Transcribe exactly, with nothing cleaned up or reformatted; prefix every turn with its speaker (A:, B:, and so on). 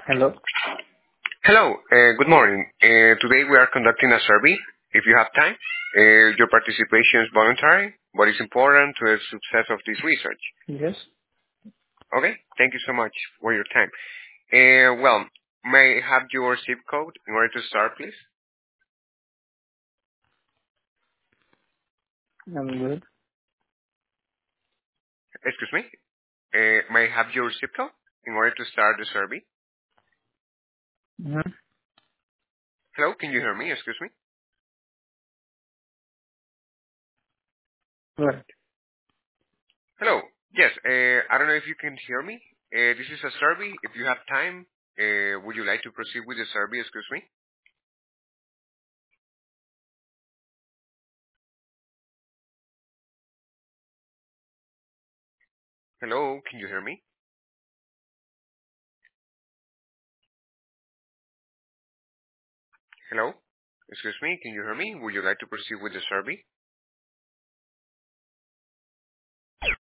A: Hello.
B: Hello, uh, good morning. Uh, today we are conducting a survey. If you have time, uh, your participation is voluntary, but it's important to the success of this research.
A: Yes.
B: Okay, thank you so much for your time. Uh, well, may I have your zip code in order to start, please?
A: I'm good.
B: Excuse me. Uh, may I have your zip code in order to start the survey?
A: Mm-hmm.
B: Hello, can you hear me? Excuse me.
A: Right.
B: Hello. Yes, uh, I don't know if you can hear me. Uh, this is a survey. If you have time, uh, would you like to proceed with the survey? Excuse me. Hello, can you hear me? Hello? Excuse me, can you hear me? Would you like to proceed with the survey?